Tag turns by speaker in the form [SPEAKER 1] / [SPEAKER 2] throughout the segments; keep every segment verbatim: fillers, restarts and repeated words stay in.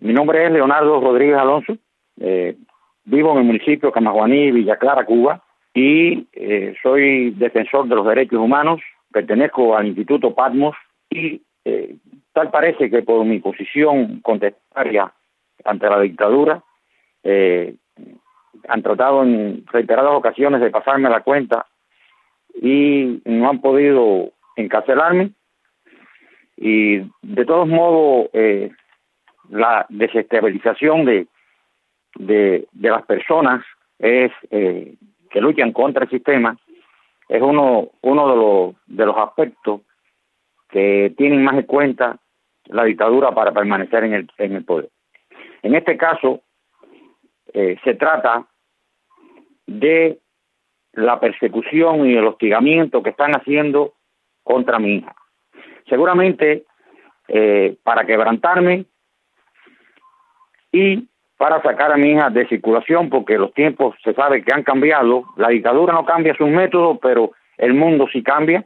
[SPEAKER 1] Mi nombre es Leonardo Rodríguez Alonso, eh, vivo en el municipio de Camajuaní, Villa Clara, Cuba, y eh, soy defensor de los derechos humanos, pertenezco al Instituto Patmos y eh, tal parece que por mi posición contestataria ante la dictadura, eh, han tratado en reiteradas ocasiones de pasarme la cuenta y no han podido encarcelarme. Y de todos modos, eh, la desestabilización de, de, de las personas es eh, que luchan contra el sistema es uno, uno de los, de los aspectos que tienen más en cuenta la dictadura para permanecer en el, en el poder. En este caso, eh, se trata de la persecución y el hostigamiento que están haciendo contra mi hija. Seguramente eh, para quebrantarme y para sacar a mi hija de circulación, porque los tiempos se sabe que han cambiado. La dictadura no cambia sus métodos, pero el mundo sí cambia,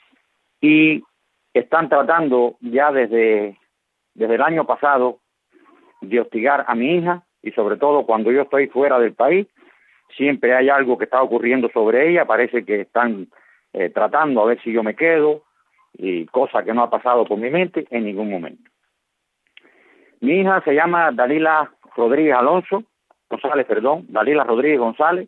[SPEAKER 1] y están tratando ya desde, desde el año pasado de hostigar a mi hija, y sobre todo cuando yo estoy fuera del país, siempre hay algo que está ocurriendo sobre ella. Parece que están eh, tratando a ver si yo me quedo, y cosa que no ha pasado por mi mente en ningún momento. Mi hija se llama Dalila Rodríguez Alonso, González, perdón, Dalila Rodríguez González,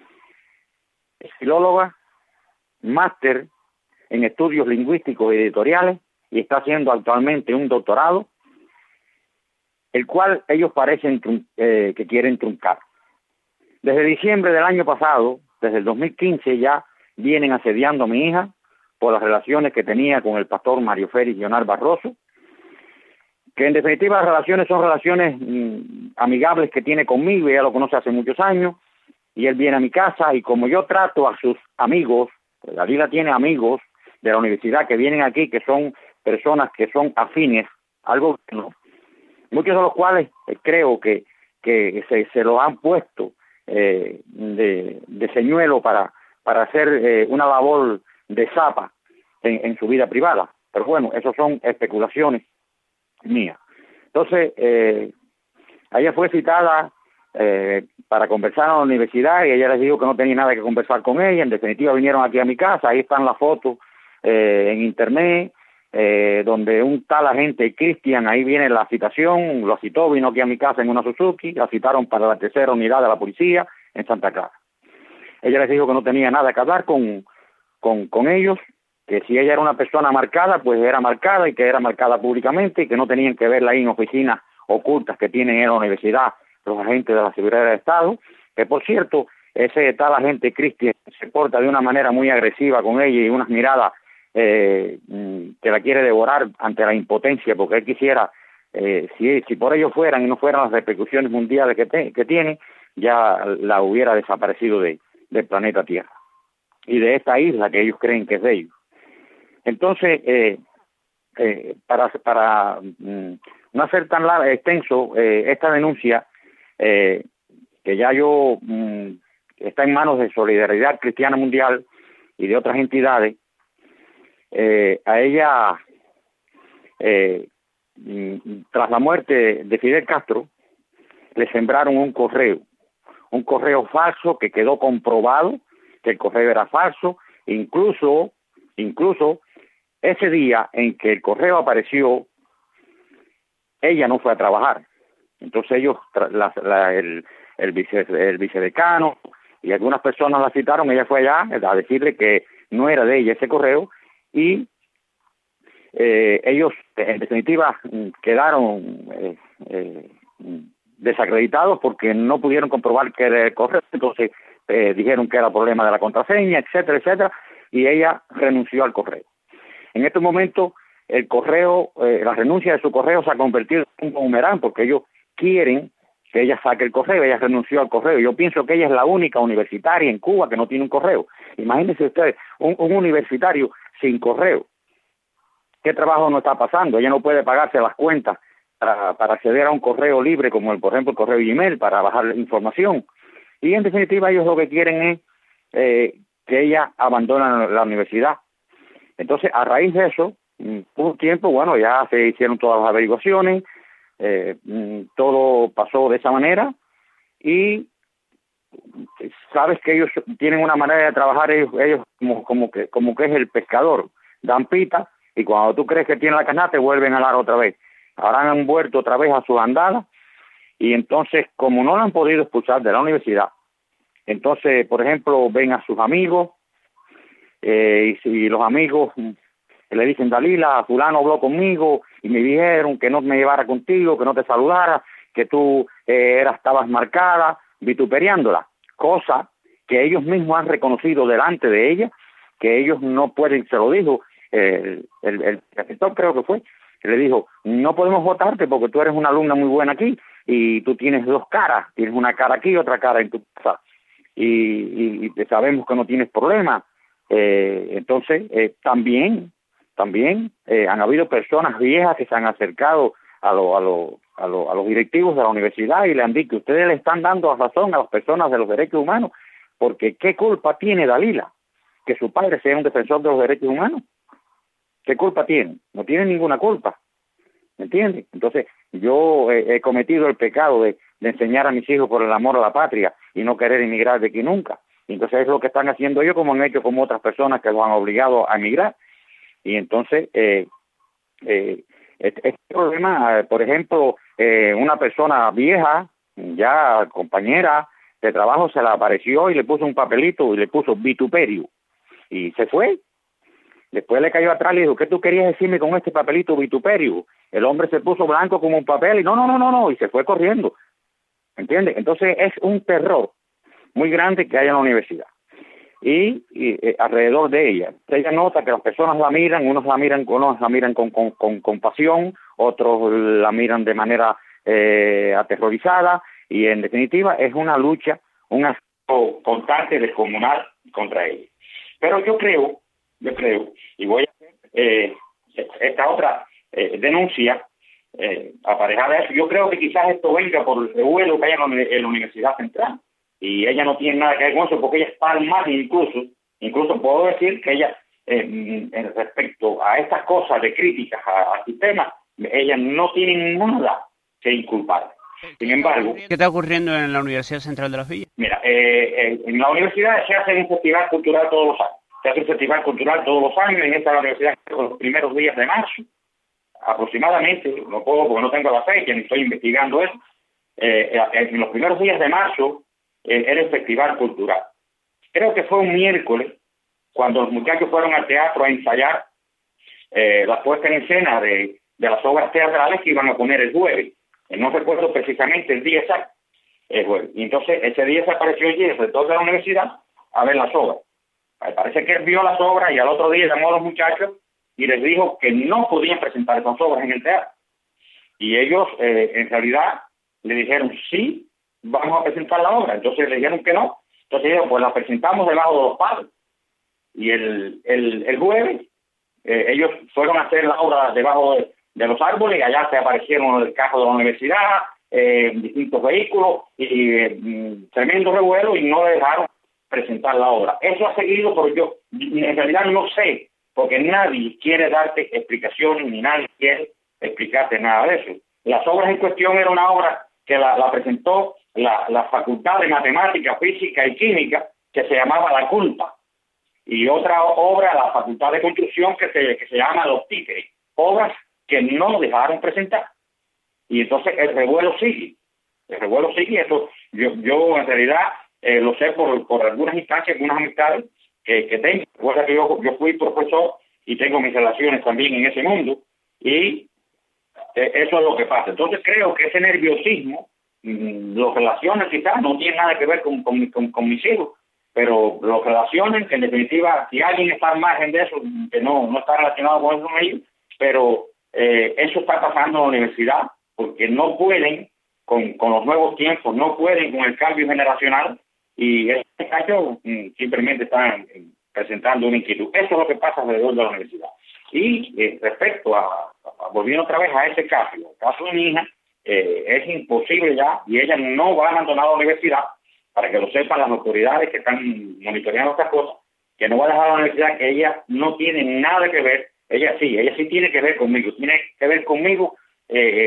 [SPEAKER 1] es filóloga, máster en estudios lingüísticos y editoriales, y está haciendo actualmente un doctorado, el cual ellos parecen eh, que quieren truncar. Desde diciembre del año pasado, desde el dos mil quince, ya vienen asediando a mi hija por las relaciones que tenía con el pastor Mario Félix Leonard Barroso, que en definitiva las relaciones son relaciones mmm, amigables que tiene conmigo. Ella lo conoce hace muchos años, y él viene a mi casa, y como yo trato a sus amigos, pues Dalila tiene amigos de la universidad que vienen aquí, que son personas que son afines, algo que no, muchos de los cuales eh, creo que, que se, se lo han puesto eh, de, de señuelo para, para hacer eh, una labor de zapa en, en su vida privada. Pero bueno, eso son especulaciones mías. Entonces, eh, ella fue citada eh, para conversar a la universidad, y ella les dijo que no tenía nada que conversar con ella. En definitiva, vinieron aquí a mi casa. Ahí están las fotos eh, en internet, eh, donde un tal agente Cristian, ahí viene la citación, lo citó, vino aquí a mi casa en una Suzuki, la citaron para la tercera unidad de la policía en Santa Clara. Ella les dijo que no tenía nada que hablar con, con, con ellos, que si ella era una persona marcada, pues era marcada, y que era marcada públicamente, y que no tenían que verla ahí en oficinas ocultas que tienen en la universidad los agentes de la seguridad del Estado, que por cierto, ese tal agente Cristian se porta de una manera muy agresiva con ella, y unas miradas eh, que la quiere devorar ante la impotencia, porque él quisiera, eh, si, si por ello fueran y no fueran las repercusiones mundiales que, te, que tiene, ya la hubiera desaparecido de, del planeta Tierra y de esta isla que ellos creen que es de ellos. Entonces, eh, eh, para, para mm, no hacer tan largo, extenso eh, esta denuncia, eh, que ya yo mm, está en manos de Solidaridad Cristiana Mundial y de otras entidades, eh, a ella, eh, mm, tras la muerte de Fidel Castro, le sembraron un correo, un correo falso que quedó comprobado que el correo era falso. Incluso, incluso ese día en que el correo apareció, ella no fue a trabajar. Entonces ellos, la, la, el, el, vice, el vicedecano y algunas personas la citaron, ella fue allá a decirle que no era de ella ese correo, y eh, ellos en definitiva quedaron eh, eh, desacreditados porque no pudieron comprobar que era el correo. Entonces eh, dijeron que era problema de la contraseña, etcétera, etcétera, y ella renunció al correo. En este momento, el correo, eh, la renuncia de su correo se ha convertido en un boomerang, porque ellos quieren que ella saque el correo. Ella renunció al correo. Yo pienso que ella es la única universitaria en Cuba que no tiene un correo. Imagínense ustedes, un, un universitario sin correo. ¿Qué trabajo no está pasando? Ella no puede pagarse las cuentas para, para acceder a un correo libre, como el, por ejemplo el correo Gmail, para bajar información. Y en definitiva, ellos lo que quieren es eh, que ella abandone la universidad. Entonces, a raíz de eso, un tiempo, bueno, ya se hicieron todas las averiguaciones, eh, todo pasó de esa manera y sabes que ellos tienen una manera de trabajar, ellos, ellos como, como que como que es el pescador, dan pita y cuando tú crees que tienen la canasta te vuelven a dar otra vez. Ahora han vuelto otra vez a sus andadas y entonces como no la han podido expulsar de la universidad, entonces por ejemplo ven a sus amigos eh, y si los amigos le dicen, Dalila, fulano habló conmigo y me dijeron que no me llevara contigo, que no te saludara, que tú eh, eras, estabas marcada, vituperiándola, cosa que ellos mismos han reconocido delante de ella, que ellos no pueden, se lo dijo eh, el, el director creo que fue, que le dijo, no podemos votarte porque tú eres una alumna muy buena aquí y tú tienes dos caras, tienes una cara aquí y otra cara en tu casa y, y, y sabemos que no tienes problema. Eh, entonces eh, también también eh, han habido personas viejas que se han acercado a, lo, a, lo, a, lo, a los directivos de la universidad y le han dicho que ustedes le están dando razón a las personas de los derechos humanos, porque ¿qué culpa tiene Dalila que su padre sea un defensor de los derechos humanos? ¿Qué culpa tiene? No tiene ninguna culpa, ¿me entiendes? Entonces yo eh, he cometido el pecado de, de enseñar a mis hijos por el amor a la patria y no querer emigrar de aquí nunca. Entonces es lo que están haciendo ellos, como han hecho como otras personas que los han obligado a emigrar. Y entonces, eh, eh, este, este problema, eh, por ejemplo, eh, una persona vieja, ya compañera de trabajo, se le apareció y le puso un papelito y le puso vituperio. Y se fue. Después le cayó atrás y le dijo, ¿qué tú querías decirme con este papelito vituperio? El hombre se puso blanco como un papel y no, no, no, no, no, y se fue corriendo. ¿Entiendes? Entonces es un terror muy grande que hay en la universidad. Y, y eh, alrededor de ella. Ella nota que las personas la miran, unos la miran, unos la miran con, con, con compasión, otros la miran de manera eh, aterrorizada, y en definitiva es una lucha, un asunto constante descomunal contra ella. Pero yo creo, yo creo, y voy a hacer eh, esta otra eh, denuncia eh, aparejada a eso, yo creo que quizás esto venga por el revuelo que hay en la, en la Universidad Central. Y ella no tiene nada que ver con eso, porque ella está al margen incluso, incluso puedo decir que ella, eh, respecto a estas cosas de críticas al sistema, ella no tiene nada que inculpar. Sin embargo...
[SPEAKER 2] ¿Qué está ocurriendo en la Universidad Central de las Villas?
[SPEAKER 1] Mira, eh, eh, en la universidad se hace un festival cultural todos los años. Se hace un festival cultural todos los años, en esta la universidad los primeros días de marzo, aproximadamente, no puedo porque no tengo la fecha, ni estoy investigando eso, eh, en los primeros días de marzo, era el festival cultural. Creo que fue un miércoles cuando los muchachos fueron al teatro a ensayar eh, la puesta en escena de, de las obras teatrales que iban a poner el jueves. Eh, no recuerdo precisamente el día exacto. El jueves. Y entonces ese día se apareció allí el rector de la universidad a ver las obras. Me parece que él vio las obras y al otro día llamó a los muchachos y les dijo que no podían presentar esas obras en el teatro. Y ellos eh, en realidad le dijeron sí, vamos a presentar la obra. Entonces le dijeron que no. Entonces dijeron, pues la presentamos debajo de los palos. Y el, el, el jueves eh, ellos fueron a hacer la obra debajo de, de los árboles y allá se aparecieron el carro de la universidad, eh, distintos vehículos y eh, tremendo revuelo y no dejaron presentar la obra. Eso ha seguido, pero yo en realidad no sé, porque nadie quiere darte explicaciones ni nadie quiere explicarte nada de eso. Las obras en cuestión era una obra que la, la presentó La, la Facultad de Matemática, Física y Química, que se llamaba La Culpa, y otra obra, la Facultad de Construcción, que se, que se llama Los Títeres, obras que no dejaron presentar. Y entonces el revuelo sigue, el revuelo sigue, eso yo, yo en realidad eh, lo sé por, por algunas instancias, algunas amistades que, que tengo. Recuerda que yo, yo fui profesor y tengo mis relaciones también en ese mundo, y eh, eso es lo que pasa. Entonces creo que ese nerviosismo los relaciones quizás no tienen nada que ver con, con, con, con mis hijos, pero los relaciones que en definitiva si alguien está al margen de eso, que no, no está relacionado con eso con ellos, pero eh, eso está pasando en la universidad porque no pueden con, con los nuevos tiempos, no pueden con el cambio generacional y este caso simplemente están presentando una inquietud. Eso es lo que pasa alrededor de la universidad. Y eh, respecto a, a, volviendo otra vez a ese caso, el caso de mi hija, Eh, es imposible ya, y ella no va a abandonar la universidad, para que lo sepan las autoridades que están monitoreando estas cosas, que no va a dejar la universidad, que ella no tiene nada que ver, ella sí, ella sí tiene que ver conmigo, tiene que ver conmigo eh,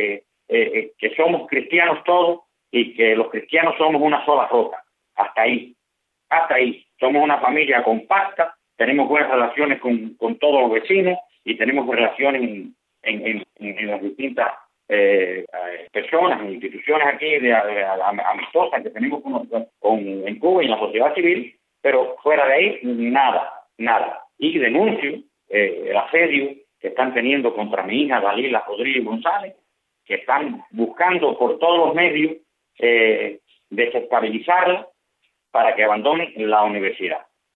[SPEAKER 1] eh, que somos cristianos todos y que los cristianos somos una sola roca. Hasta ahí, hasta ahí. Somos una familia compacta, tenemos buenas relaciones con, con todos los vecinos y tenemos relaciones en, en, en, en las distintas eh, personas, instituciones aquí de, de, de, amistosas que tenemos con, con, en Cuba y en la sociedad civil, pero fuera de ahí, nada, nada. Y denuncio eh, el asedio que están teniendo contra mi hija Dalila Rodríguez González, que están buscando por todos los medios eh, desestabilizarla para que abandone la universidad.